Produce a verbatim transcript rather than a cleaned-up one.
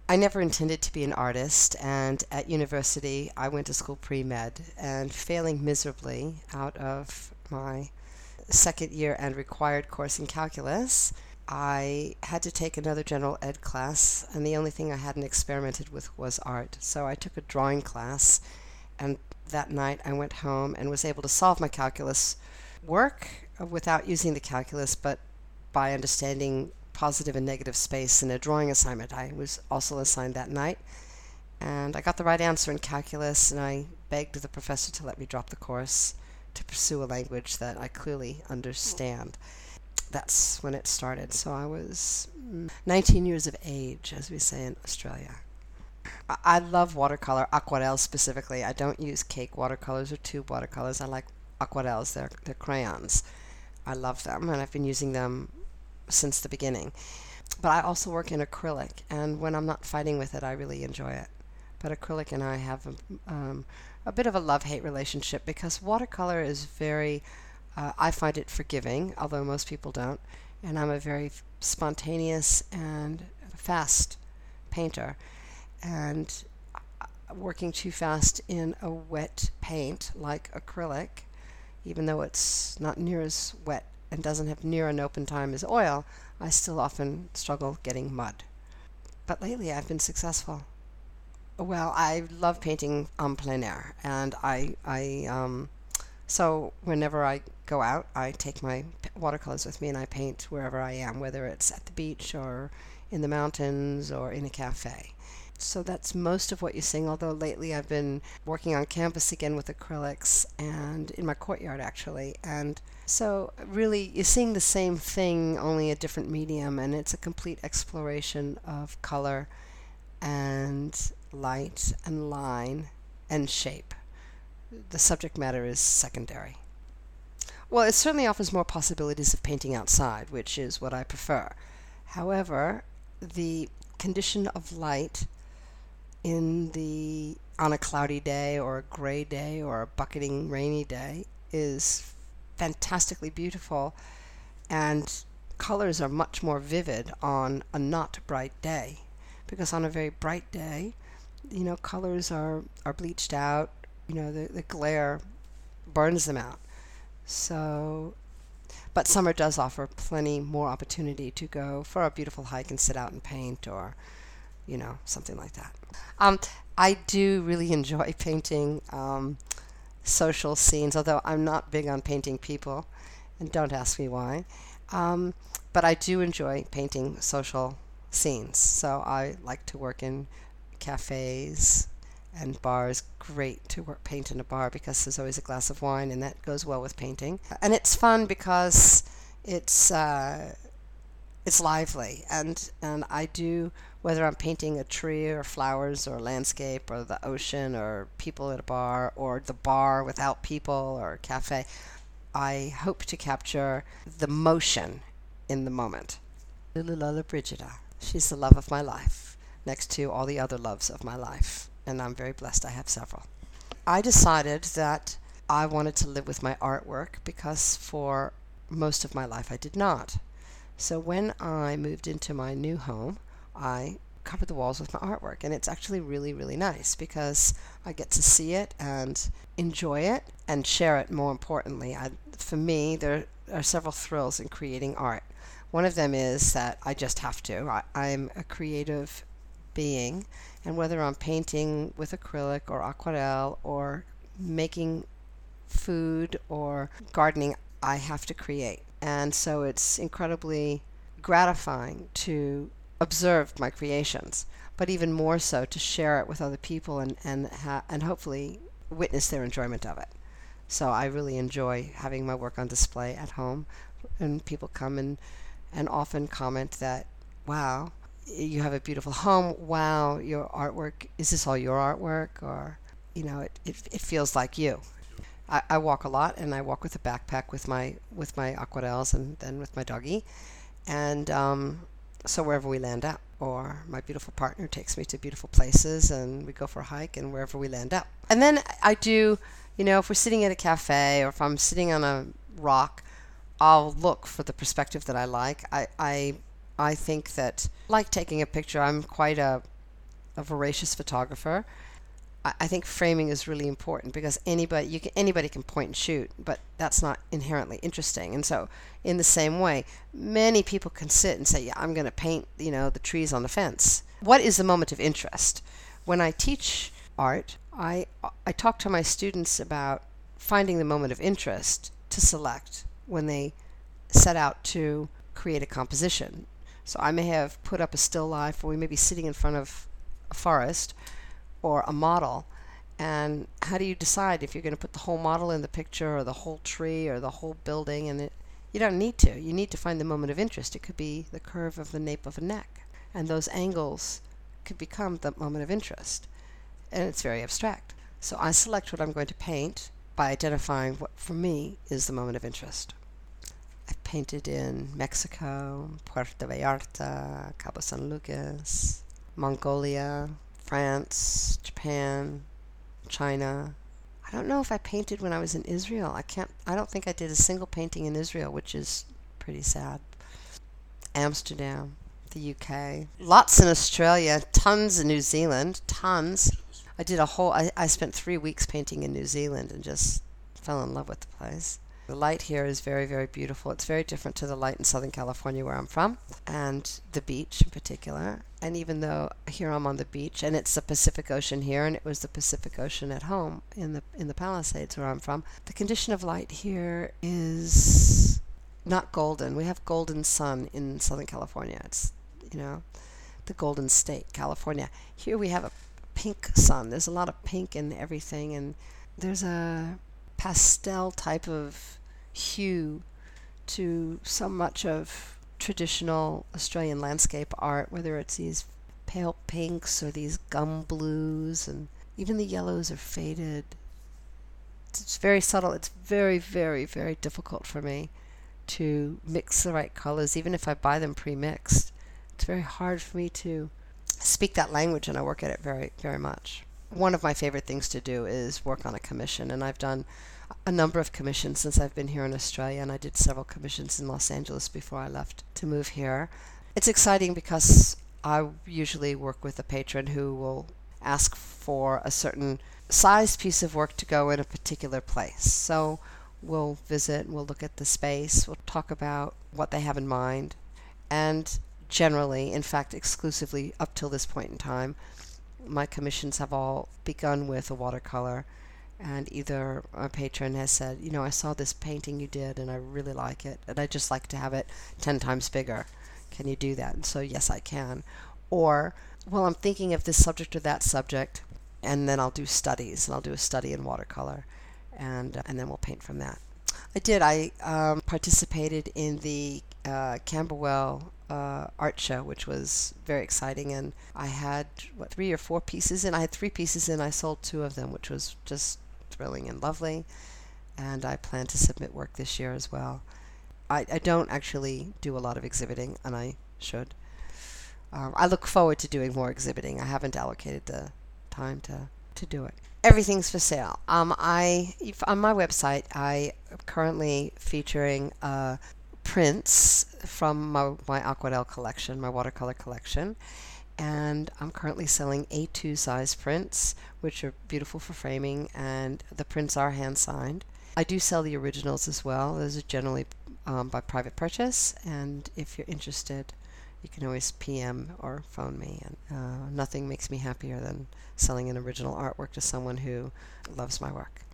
I never intended to be an artist, and at university I went to school pre-med, and failing miserably out of my second year and required course in calculus, I had to take another general ed class, and the only thing I hadn't experimented with was art. So I took a drawing class, and that night I went home and was able to solve my calculus work without using the calculus, but by understanding positive and negative space in a drawing assignment I was also assigned that night. And I got the right answer in calculus, and I begged the professor to let me drop the course to pursue a language that I clearly understand. That's when it started. So I was nineteen years of age, as we say in Australia. I I love watercolor, aquarelles specifically. I don't use cake watercolors or tube watercolors. I like aquarelles. They're, they're crayons. I love them, and I've been using them since the beginning. But I also work in acrylic, and when I'm not fighting with it, I really enjoy it. But acrylic and I have a, um, a bit of a love-hate relationship, because watercolor is very, uh, I find it forgiving, although most people don't, and I'm a very spontaneous and fast painter, and working too fast in a wet paint like acrylic, even though it's not near as wet and doesn't have near an open time as oil, I still often struggle getting mud. But lately I've been successful. Well, I love painting en plein air, and I, I, um, so whenever I go out, I take my p- watercolors with me and I paint wherever I am, whether it's at the beach or in the mountains or in a cafe. So that's most of what you're seeing, although lately I've been working on canvas again with acrylics, and in my courtyard actually. And so really you're seeing the same thing, only a different medium, and it's a complete exploration of color and light and line and shape. The subject matter is secondary. Well, it certainly offers more possibilities of painting outside, which is what I prefer. However, the condition of light in the on a cloudy day or a gray day or a bucketing rainy day is fantastically beautiful, and colors are much more vivid on a not bright day, because on a very bright day, you know, colors are, are bleached out, you know, the, the glare burns them out. So, but summer does offer plenty more opportunity to go for a beautiful hike and sit out and paint, or you know, something like that. Um, I do really enjoy painting um, social scenes, although I'm not big on painting people, and don't ask me why. Um, but I do enjoy painting social scenes. So I like to work in cafes and bars. Great to work paint in a bar, because there's always a glass of wine, and that goes well with painting. And it's fun because it's uh, it's lively, and and I do, whether I'm painting a tree or flowers or landscape or the ocean or people at a bar or the bar without people or a cafe, I hope to capture the motion in the moment. Lulula Brigida, she's the love of my life, next to all the other loves of my life, and I'm very blessed I have several. I decided that I wanted to live with my artwork because for most of my life I did not. So when I moved into my new home, I covered the walls with my artwork, and it's actually really, really nice because I get to see it and enjoy it and share it. More importantly, I, for me, there are several thrills in creating art. One of them is that I just have to. I, I'm a creative being, and whether I'm painting with acrylic or aquarelle or making food or gardening, I have to create. And so it's incredibly gratifying to observe my creations, but even more so to share it with other people and and ha- and hopefully witness their enjoyment of it. So I really enjoy having my work on display at home, and people come and and often comment that, wow, you have a beautiful home. Wow, your artwork, is this all your artwork? Or, you know, it, it, it feels like you. I, I walk a lot, and I walk with a backpack with my with my aquarelles and then with my doggie. And um, so wherever we land up, or my beautiful partner takes me to beautiful places, and we go for a hike, and wherever we land up. And then I do, you know, if we're sitting at a cafe or if I'm sitting on a rock, I'll look for the perspective that I like. I I, I think that, like taking a picture, I'm quite a a voracious photographer. I, I think framing is really important because anybody you can anybody can point and shoot, but that's not inherently interesting. And so, in the same way, many people can sit and say, "Yeah, I'm going to paint, you know, the trees on the fence." What is the moment of interest? When I teach art, I I talk to my students about finding the moment of interest to select when they set out to create a composition. So I may have put up a still life, or we may be sitting in front of a forest or a model. And how do you decide if you're going to put the whole model in the picture or the whole tree or the whole building? And it, you don't need to. You need to find the moment of interest. It could be the curve of the nape of a neck. And those angles could become the moment of interest. And it's very abstract. So I select what I'm going to paint by identifying what, for me, is the moment of interest. I've painted in Mexico, Puerto Vallarta, Cabo San Lucas, Mongolia, France, Japan, China. I don't know if I painted when I was in Israel. I can't, I don't think I did a single painting in Israel, which is pretty sad. Amsterdam, the U K, lots in Australia, tons in New Zealand, tons. I did a whole, I, I spent three weeks painting in New Zealand and just fell in love with the place. The light here is very, very beautiful. It's very different to the light in Southern California where I'm from, and the beach in particular. And even though here I'm on the beach, and it's the Pacific Ocean here, and it was the Pacific Ocean at home in the in the Palisades where I'm from, the condition of light here is not golden. We have golden sun in Southern California. It's, you know, the Golden State, California. Here we have a pink sun. There's a lot of pink in everything, and there's a pastel type of hue to so much of traditional Australian landscape art, whether it's these pale pinks or these gum blues, and even the yellows are faded. It's very subtle. It's very, very, very difficult for me to mix the right colors, even if I buy them pre-mixed. It's very hard for me to speak that language, and I work at it very, very much. One of my favorite things to do is work on a commission, and I've done a number of commissions since I've been here in Australia, and I did several commissions in Los Angeles before I left to move here. It's exciting because I usually work with a patron who will ask for a certain sized piece of work to go in a particular place. So we'll visit, we'll look at the space, we'll talk about what they have in mind, and generally, in fact exclusively up till this point in time, my commissions have all begun with a watercolor, and either a patron has said, you know, I saw this painting you did and I really like it, and I'd just like to have it ten times bigger. Can you do that? And so, yes, I can. Or, well, I'm thinking of this subject or that subject, and then I'll do studies, and I'll do a study in watercolor, and uh, and then we'll paint from that. I did. I um, participated in the uh, Camberwell uh, art show, which was very exciting, and I had, what, three or four pieces in. I had three pieces in. I sold two of them, which was just thrilling and lovely, and I plan to submit work this year as well. I, I don't actually do a lot of exhibiting, and I should. Um, I look forward to doing more exhibiting. I haven't allocated the time to, to do it. Everything's for sale. Um, I if, on my website, I am currently featuring uh, prints from my, my Aquarelle collection, my watercolor collection, and I'm currently selling A two size prints, which are beautiful for framing, and the prints are hand signed. I do sell the originals as well. Those are generally um, by private purchase, and if you're interested, you can always P M or phone me. And uh, nothing makes me happier than selling an original artwork to someone who loves my work.